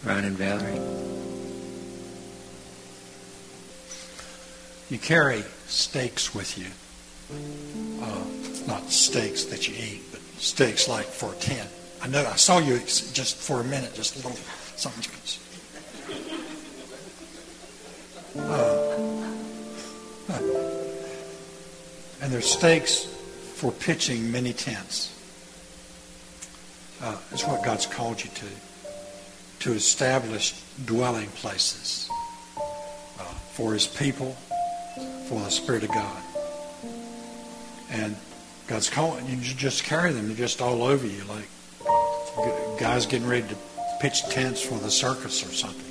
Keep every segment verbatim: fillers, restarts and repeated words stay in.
Ron and Valerie. You carry steaks with you. Uh, not steaks that you eat, but steaks like for a tent. I know I saw you just for a minute, just a little something. Uh, and there's stakes for pitching many tents. Uh, it's what God's called you to. To establish dwelling places uh, for His people, for the Spirit of God. And God's calling you to just carry them. They're just all over you, like guys getting ready to pitch tents for the circus or something.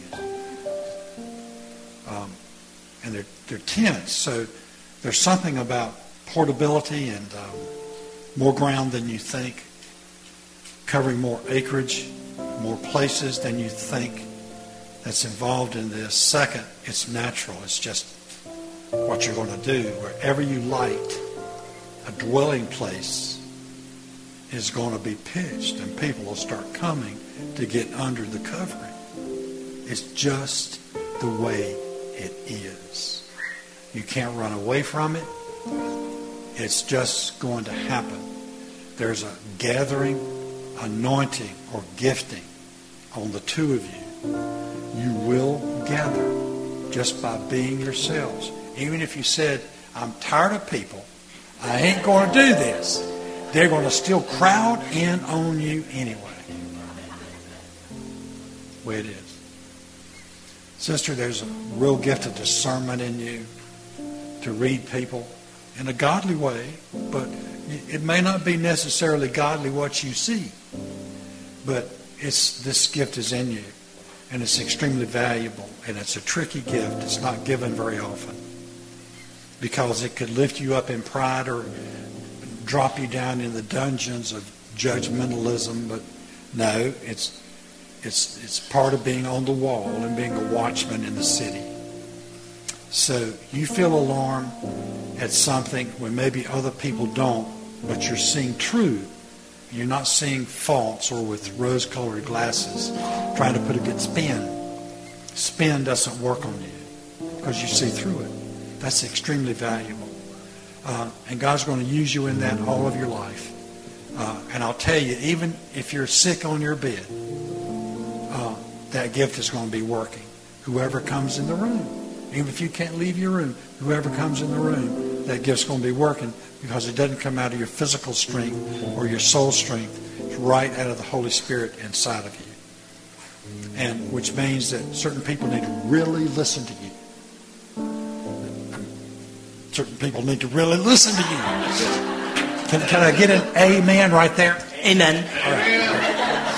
Um, and they're, they're tents, so there's something about portability and um, more ground than you think, covering more acreage, more places than you think that's involved in this. Second, it's natural. It's just what you're going to do. Wherever you light, a dwelling place is going to be pitched, and people will start coming to get under the covering. It's just the way it is. You can't run away from it. It's just going to happen. There's a gathering anointing or gifting on the two of you. You will gather just by being yourselves. Even if you said, I'm tired of people, I ain't going to do this, they're going to still crowd in on you anyway. The way it is. Sister, there's a real gift of discernment in you to read people in a godly way, but it may not be necessarily godly what you see. But it's this gift is in you, and it's extremely valuable, and it's a tricky gift. It's not given very often because it could lift you up in pride or drop you down in the dungeons of judgmentalism. But no, it's it's it's part of being on the wall and being a watchman in the city. So you feel alarm at something when maybe other people don't, but you're seeing truth. You're not seeing false or with rose-colored glasses, trying to put a good spin. Spin doesn't work on you because you see through it. That's extremely valuable. Uh, and God's going to use you in that all of your life. Uh, and I'll tell you, even if you're sick on your bed, uh, that gift is going to be working. Whoever comes in the room, even if you can't leave your room, whoever comes in the room, that gift's going to be working because it doesn't come out of your physical strength or your soul strength. It's right out of the Holy Spirit inside of you. And which means that certain people need to really listen to you. Certain people need to really listen to you. Can, can I get an amen right there? Amen. All right. All right.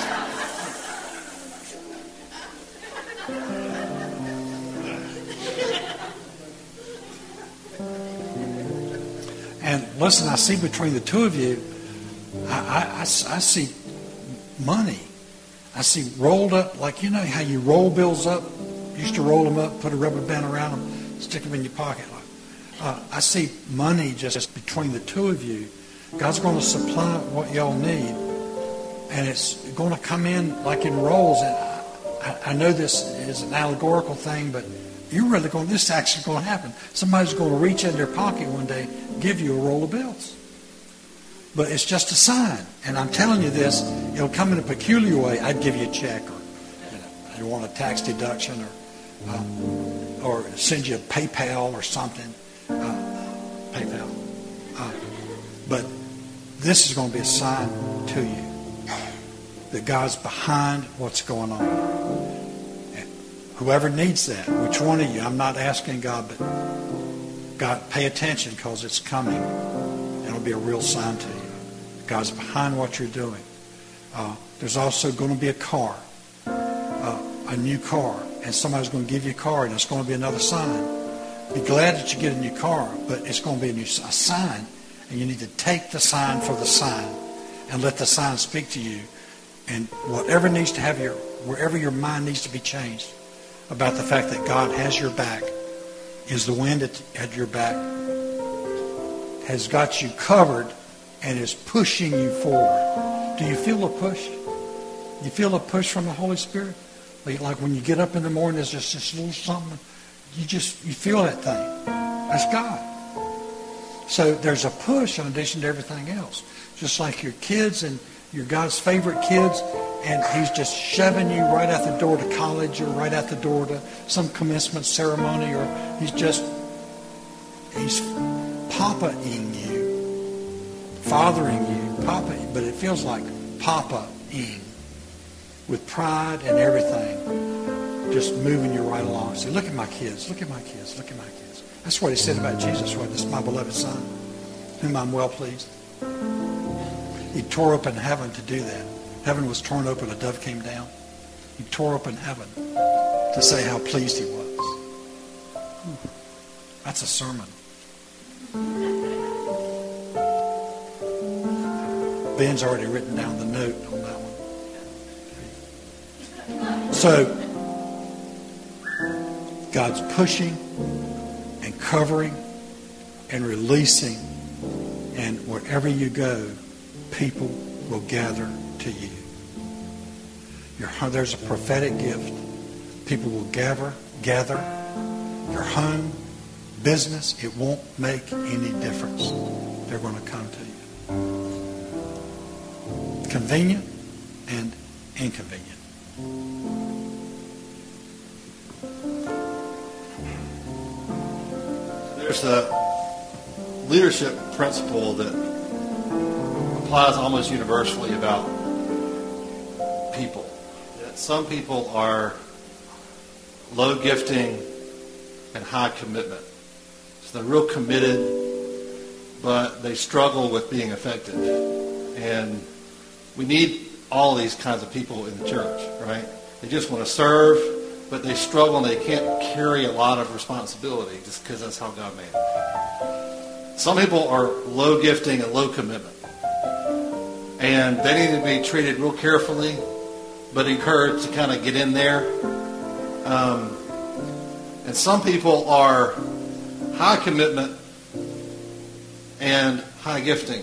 And listen, I see between the two of you, I, I, I, I see money. I see rolled up, like you know how you roll bills up? You used to roll them up, put a rubber band around them, stick them in your pocket. Uh, I see money just between the two of you. God's going to supply what y'all need. And it's going to come in like in rolls. And I, I know this is an allegorical thing, but you're really going, this is actually going to happen. Somebody's going to reach in their pocket one day, give you a roll of bills. But it's just a sign. And I'm telling you this, it'll come in a peculiar way. I'd give you a check, or you know, I'd want a tax deduction, or um, or send you a PayPal or something. Uh, PayPal. Uh, but this is going to be a sign to you that God's behind what's going on. And whoever needs that, which one of you, I'm not asking God, but God, pay attention because it's coming. It'll be a real sign to you. God's behind what you're doing. Uh, there's also going to be a car, uh, a new car, and somebody's going to give you a car, and it's going to be another sign. Be glad that you get a new car, but it's going to be a new a sign, and you need to take the sign for the sign and let the sign speak to you. And whatever needs to have your, wherever your mind needs to be changed about the fact that God has your back, is the wind at, at your back, has got you covered and is pushing you forward. Do you feel a push? You feel a push from the Holy Spirit? Like, like when you get up in the morning, there's just this little something. You just, you feel that thing. That's God. So there's a push in addition to everything else. Just like your kids and your God's favorite kids, and he's just shoving you right out the door to college or right out the door to some commencement ceremony, or he's just, he's papa-ing you, fathering you, papa, but it feels like papa-ing with pride and everything, just moving you right along. Say, look at my kids, look at my kids, look at my kids. That's what he said about Jesus, right? This is my beloved Son, whom I'm well pleased. He tore open heaven to do that. Heaven was torn open, a dove came down. He tore open heaven to say how pleased he was. That's a sermon. Ben's already written down the note on that one. So, God's pushing and covering and releasing, and wherever you go, people will gather to you. Your, there's a prophetic gift. People will gather, gather. Your home, business, it won't make any difference. They're going to come to you. Convenient and inconvenient. There's a leadership principle that applies almost universally about people. That some people are low gifting and high commitment. So they're real committed, but they struggle with being effective. And we need all these kinds of people in the church, right? They just want to serve, but they struggle and they can't carry a lot of responsibility just because that's how God made them. Some people are low gifting and low commitment. And they need to be treated real carefully, but encouraged to kind of get in there. Um, and some people are high commitment and high gifting.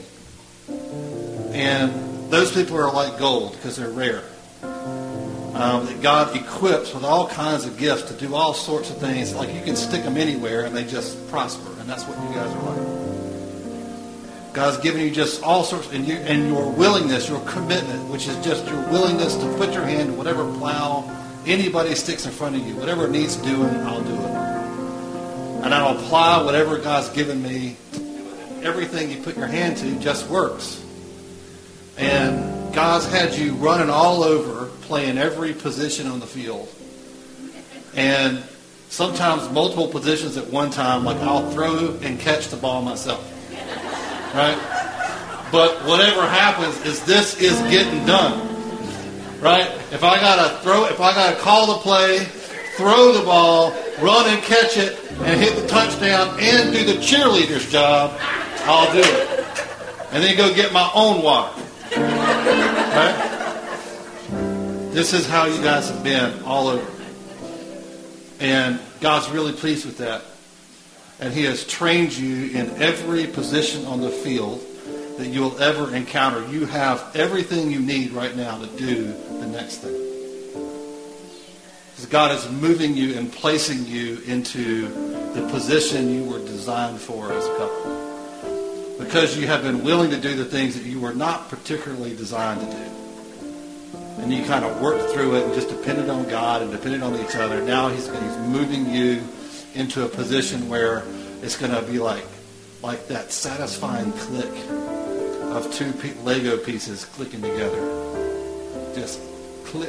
And those people are like gold because they're rare. Um, that God equips with all kinds of gifts to do all sorts of things. Like you can stick them anywhere and they just prosper. And that's what you guys are like. God's given you just all sorts, and, you, and your willingness, your commitment, which is just your willingness to put your hand to whatever plow anybody sticks in front of you, whatever it needs doing, I'll do it. And I'll apply whatever God's given me. Everything you put your hand to just works. And God's had you running all over, playing every position on the field. And sometimes multiple positions at one time, like I'll throw and catch the ball myself. Right? But whatever happens is this is getting done. Right? If I gotta throw, if I gotta call the play, throw the ball, run and catch it, and hit the touchdown, and do the cheerleader's job, I'll do it. And then go get my own water. Right? This is how you guys have been all over. And God's really pleased with that. And he has trained you in every position on the field that you will ever encounter. You have everything you need right now to do the next thing. Because God is moving you and placing you into the position you were designed for as a couple. Because you have been willing to do the things that you were not particularly designed to do. And you kind of worked through it and just depended on God and depended on each other. Now he's, he's moving you into a position where it's going to be like like that satisfying click of two pe- Lego pieces clicking together. Just click.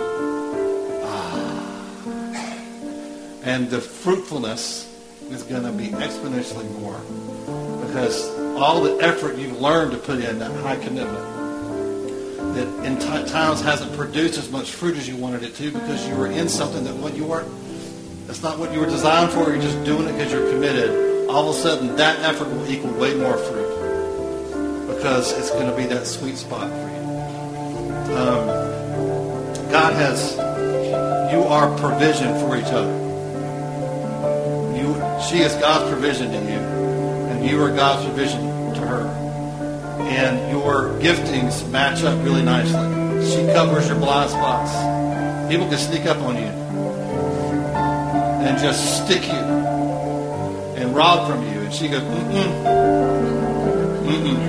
Ah. And the fruitfulness is going to be exponentially more because all the effort you've learned to put in, that high commitment, that in t- times hasn't produced as much fruit as you wanted it to because you were in something that what you weren't. That's not what you were designed for. You're just doing it because you're committed. All of a sudden, that effort will equal way more fruit because it's going to be that sweet spot for you. Um, God has, you are provision for each other. You, she is God's provision to you, and you are God's provision to her. And your giftings match up really nicely. She covers your blind spots. People can sneak up on you and just stick you and rob from you. And she goes, mm-mm, mm-mm.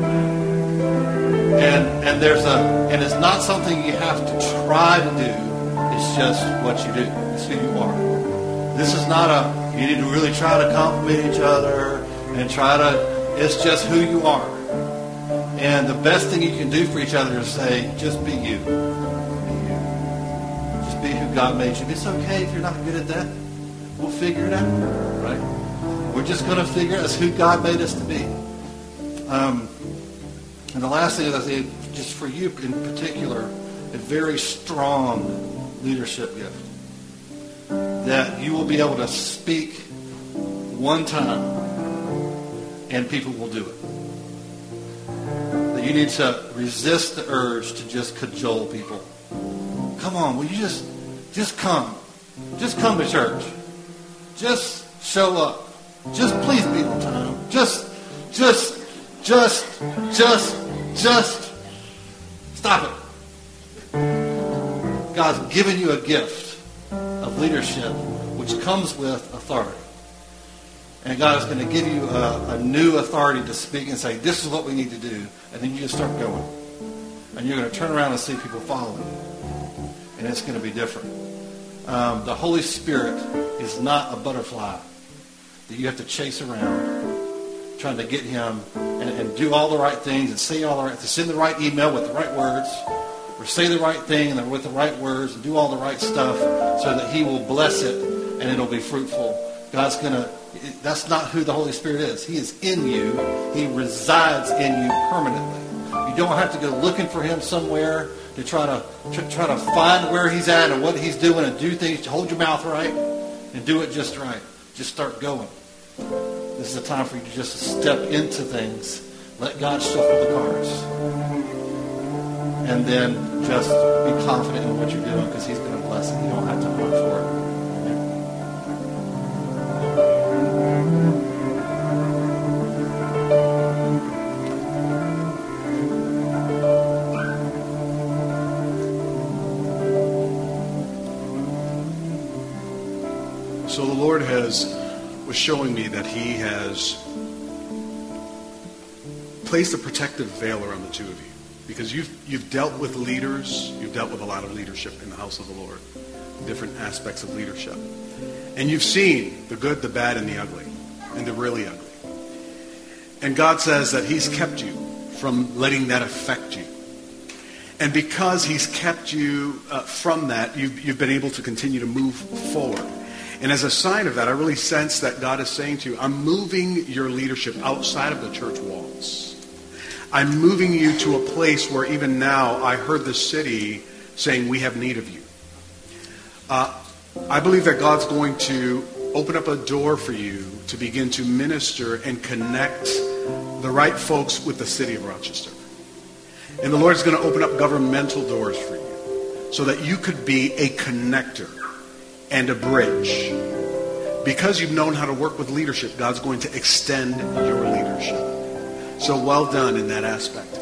And, and there's a, and it's not something you have to try to do. It's just what you do. It's who you are. This is not a, you need to really try to compliment each other and try to, it's just who you are. And the best thing you can do for each other is say, just be you. Be you. Just be who God made you. It's okay if you're not good at that. We'll figure it out, right? We're just going to figure out who God made us to be. Um, and the last thing is, I think, just for you in particular, a very strong leadership gift. That you will be able to speak one time and people will do it. That you need to resist the urge to just cajole people. Come on, will you just, just come. Just come to church. Just show up. Just please be on time. Just, just, just, just, just stop it. God's given you a gift of leadership which comes with authority. And God is going to give you a, a new authority to speak and say, this is what we need to do. And then you just start going. And you're going to turn around and see people following you. And it's going to be different. Um, the Holy Spirit is not a butterfly that you have to chase around trying to get him and, and do all the right things and say all the right, to send the right email with the right words or say the right thing and with the right words and do all the right stuff so that he will bless it and it'll be fruitful. God's going to, that's not who the Holy Spirit is. He is in you. He resides in you permanently. You don't have to go looking for him somewhere to try to tr- try to find where he's at and what he's doing and do things. Hold your mouth right and do it just right. Just start going. This is a time for you to just step into things. Let God shuffle the cards. And then just be confident in what you're doing because he's going to bless it. You don't have to run for it. So the Lord has was showing me that he has placed a protective veil around the two of you. Because you've you've dealt with leaders, you've dealt with a lot of leadership in the house of the Lord, different aspects of leadership. And you've seen the good, the bad, and the ugly, and the really ugly. And God says that he's kept you from letting that affect you. And because he's kept you uh, from that, you've, you've been able to continue to move forward. And as a sign of that, I really sense that God is saying to you, I'm moving your leadership outside of the church walls. I'm moving you to a place where even now I heard the city saying, we have need of you. Uh, I believe that God's going to open up a door for you to begin to minister and connect the right folks with the city of Rochester. And the Lord's going to open up governmental doors for you so that you could be a connector and a bridge. Because you've known how to work with leadership, God's going to extend your leadership. So well done in that aspect.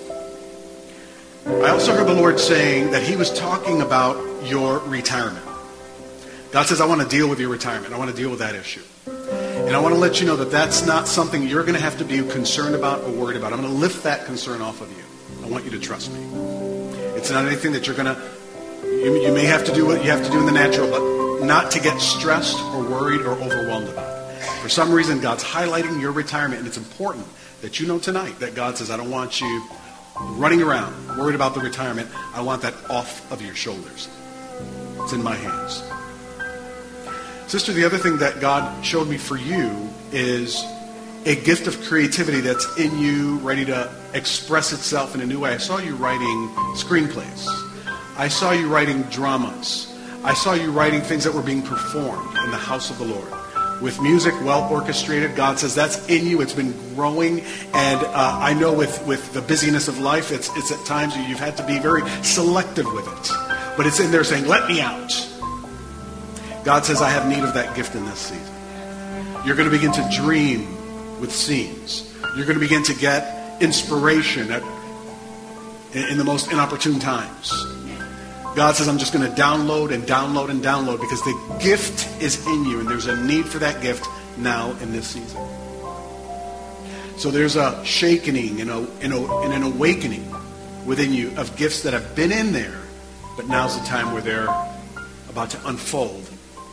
I also heard the Lord saying that he was talking about your retirement. God says, I want to deal with your retirement. I want to deal with that issue. And I want to let you know that that's not something you're going to have to be concerned about or worried about. I'm going to lift that concern off of you. I want you to trust me. It's not anything that you're going to, you, you may have to do what you have to do in the natural, but not to get stressed or worried or overwhelmed about it. For some reason, God's highlighting your retirement, and it's important that you know tonight that God says, I don't want you running around, worried about the retirement. I want that off of your shoulders. It's in my hands. Sister, the other thing that God showed me for you is a gift of creativity that's in you, ready to express itself in a new way. I saw you writing screenplays. I saw you writing dramas. I saw you writing things that were being performed in the house of the Lord. With music well orchestrated, God says that's in you. It's been growing. And uh, I know with, with the busyness of life, it's, it's at times you've had to be very selective with it. But it's in there saying, let me out. God says, I have need of that gift in this season. You're going to begin to dream with scenes. You're going to begin to get inspiration at, in the most inopportune times. God says, I'm just going to download and download and download because the gift is in you and there's a need for that gift now in this season. So there's a shaking and, a, and, a, and an awakening within you of gifts that have been in there, but now's the time where they're about to unfold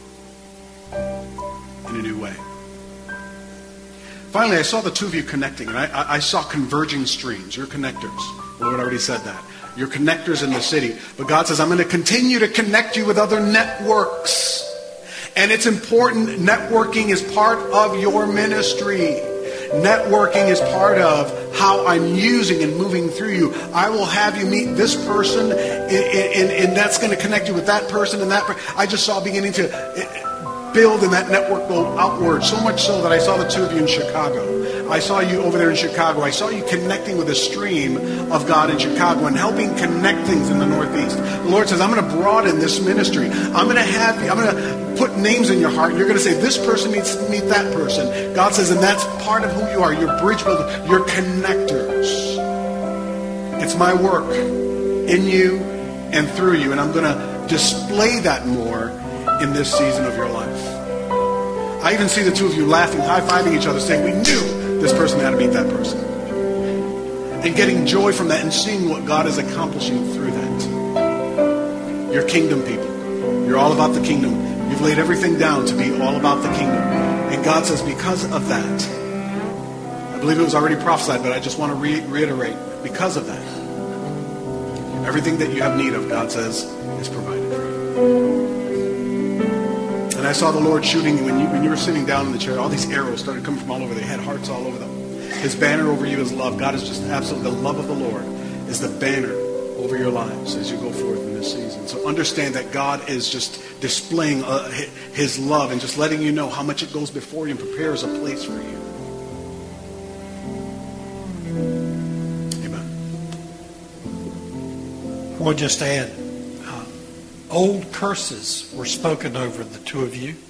in a new way. Finally, I saw the two of you connecting, and I, I, I saw converging streams. You're connectors. The Lord already said that. You're connectors in the city. But God says, I'm going to continue to connect you with other networks. And it's important. Networking is part of your ministry. Networking is part of how I'm using and moving through you. I will have you meet this person, and, and, and that's going to connect you with that person and that person. I just saw beginning to build and that network go outward, so much so that I saw the two of you in Chicago. I saw you over there in Chicago. I saw you connecting with a stream of God in Chicago and helping connect things in the Northeast. The Lord says, I'm going to broaden this ministry. I'm going to have you, I'm going to put names in your heart. You're going to say, this person needs to meet that person. God says, and that's part of who you are. You're bridge builders. You're connectors. It's my work in you and through you. And I'm going to display that more in this season of your life. I even see the two of you laughing, high-fiving each other, saying, we knew this person had to meet that person. And getting joy from that and seeing what God is accomplishing through that. You're kingdom people. You're all about the kingdom. You've laid everything down to be all about the kingdom. And God says, because of that, I believe it was already prophesied, but I just want to re- reiterate, because of that, everything that you have need of, God says, is provided for you. And I saw the Lord shooting you when you when you were sitting down in the chair. All these arrows started coming from all over. They had hearts all over them. His banner over you is love. God is just absolutely, the love of the Lord is the banner over your lives as you go forth in this season. So understand that God is just displaying uh, his love and just letting you know how much it goes before you and prepares a place for you. Amen. We'll just add, uh, old curses were spoken over the two of you.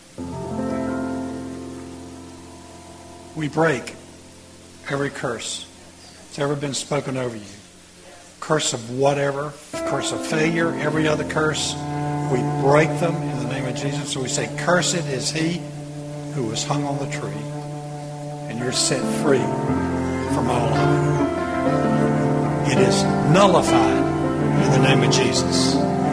We break every curse that's ever been spoken over you. Curse of whatever, curse of failure, every other curse, we break them in the name of Jesus. So we say, cursed is he who was hung on the tree, and you're set free from all of it. It is nullified in the name of Jesus.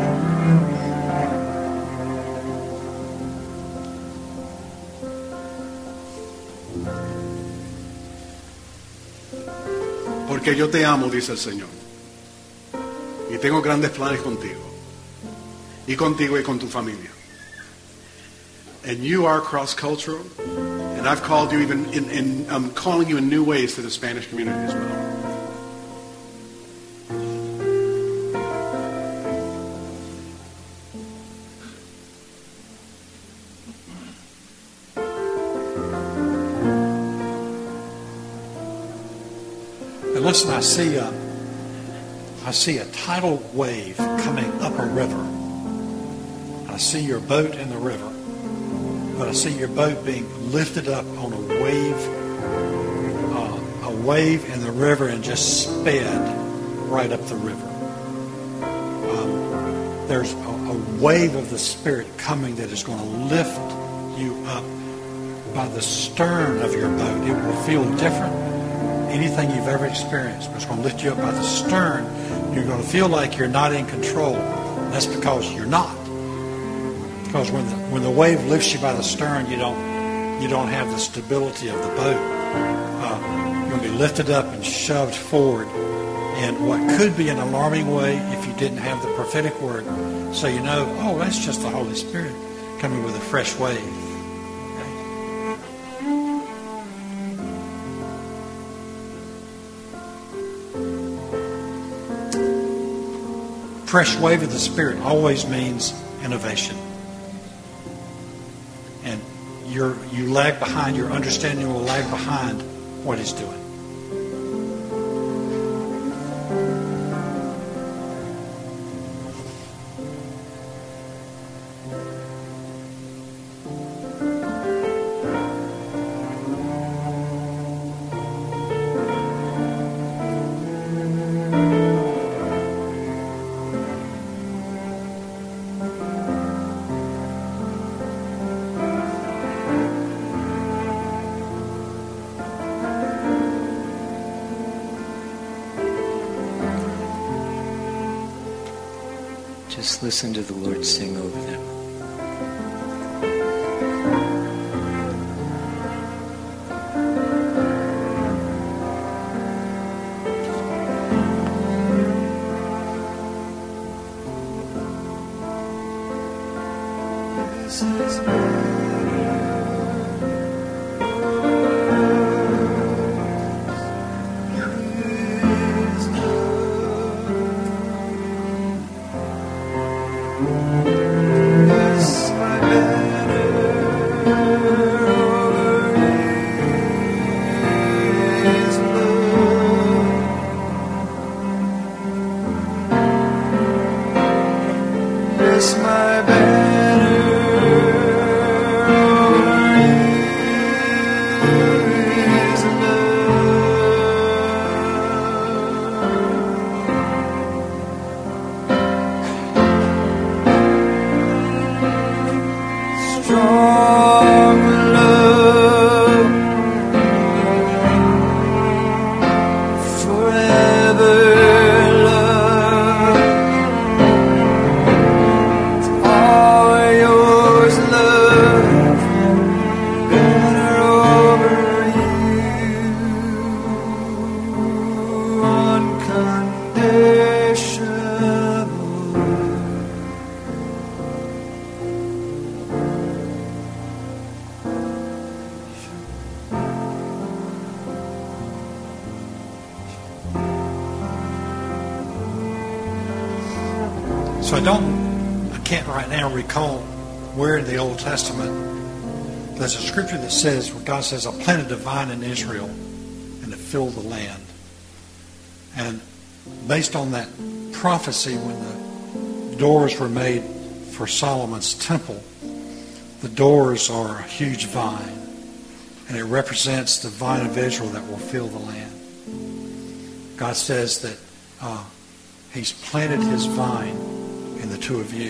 Porque yo te amo, dice el Señor. Y tengo grandes planes contigo. Y contigo y con tu familia. And you are cross-cultural. And I've called you even, in, in, I'm calling you in new ways to the Spanish community as well. And listen, I see a, I see a tidal wave coming up a river. I see your boat in the river, but I see your boat being lifted up on a wave, uh, a wave in the river, and just sped right up the river. Um, there's a, a wave of the Spirit coming that is going to lift you up by the stern of your boat. It will feel different. Anything you've ever experienced, but it's going to lift you up by the stern. You're going to feel like you're not in control. That's because you're not. Because when the, when the wave lifts you by the stern, you don't you don't have the stability of the boat. Uh, you're going to be lifted up and shoved forward in what could be an alarming way if you didn't have the prophetic word. So you know, oh, that's just the Holy Spirit coming with a fresh wave. Fresh wave of the Spirit always means innovation. And you're, you lag behind, your understanding will lag behind what He's doing. Just listen to the Lord sing over them. So I don't, I can't right now recall where in the Old Testament there's a scripture that says, where God says, I planted a vine in Israel and it filled the land. And based on that prophecy, when the doors were made for Solomon's temple, the doors are a huge vine. And it represents the vine of Israel that will fill the land. God says that uh, He's planted His vine in the two of you.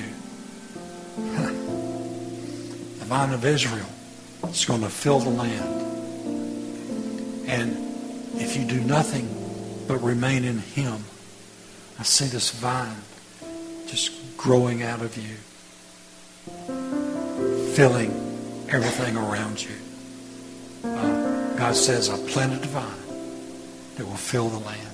The vine of Israel is going to fill the land. And if you do nothing but remain in Him, I see this vine just growing out of you, filling everything around you. Uh, God says, I planted a vine that will fill the land.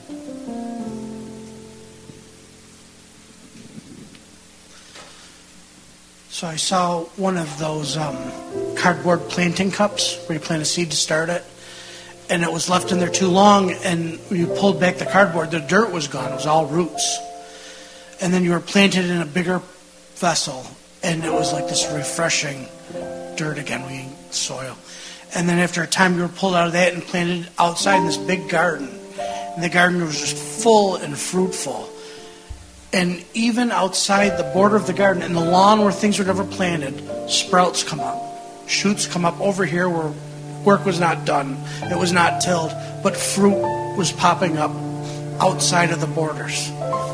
So I saw one of those um, cardboard planting cups where you plant a seed to start it, and it was left in there too long, and when you pulled back the cardboard, the dirt was gone. It was all roots. And then you were planted in a bigger vessel, and it was like this refreshing dirt again, we soil. And then after a time, you were pulled out of that and planted outside in this big garden. And the garden was just full and fruitful. And even outside the border of the garden, in the lawn where things were never planted, sprouts come up. Shoots come up over here where work was not done. It was not tilled. But fruit was popping up outside of the borders.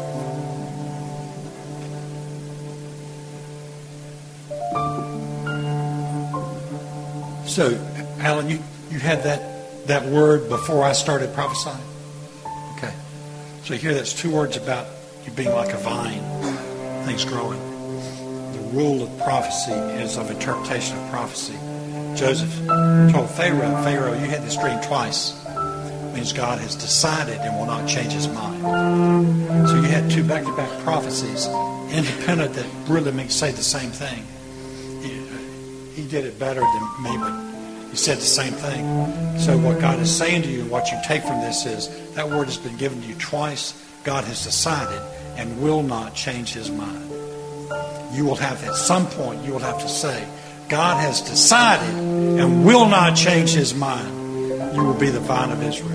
So, Alan, you, you had that, that word before I started prophesying? Okay. So here that's two words about you being like a vine, things growing. The rule of prophecy is of interpretation of prophecy. Joseph told Pharaoh, Pharaoh, you had this dream twice. It means God has decided and will not change His mind. So you had two back-to-back prophecies, independent, that really make say the same thing. He, he did it better than me, but he said the same thing. So what God is saying to you, what you take from this is, that word has been given to you twice. God has decided and will not change His mind. You will have, at some point, you will have to say, God has decided and will not change His mind. You will be the vine of Israel.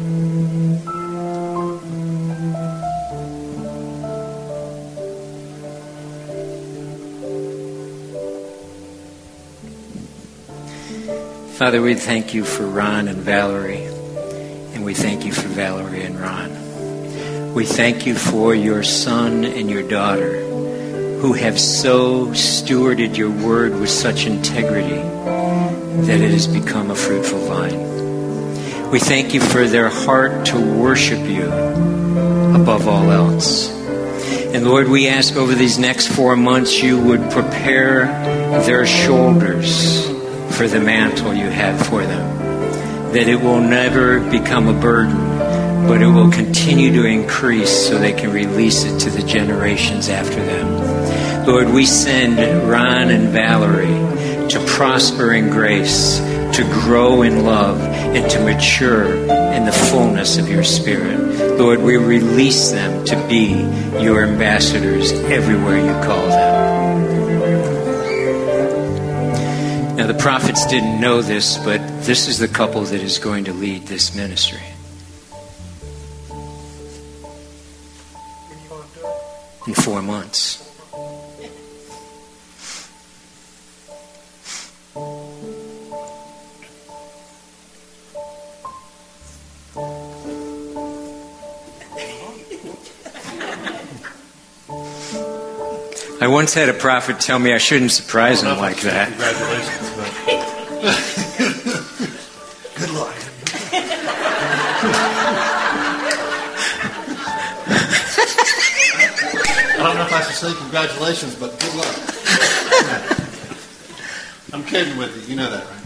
Father, we thank You for Ron and Valerie, and we thank You for Valerie and Ron. We thank You for Your son and Your daughter, who have so stewarded Your word with such integrity that it has become a fruitful vine. We thank You for their heart to worship You above all else. And Lord, we ask over these next four months you would prepare their shoulders for the mantle you have for them. That it will never become a burden, but it will continue to increase so they can release it to the generations after them. Lord, we send Ron and Valerie to prosper in grace, to grow in love, and to mature in the fullness of your Spirit. Lord, we release them to be your ambassadors everywhere you call them. Now, the prophets didn't know this, but this is the couple that is going to lead this ministry. In four months. I once had a prophet tell me I shouldn't surprise him like that. Congratulations. Good luck. I don't know if I should say congratulations, but good luck. I'm kidding with you. You know that, right?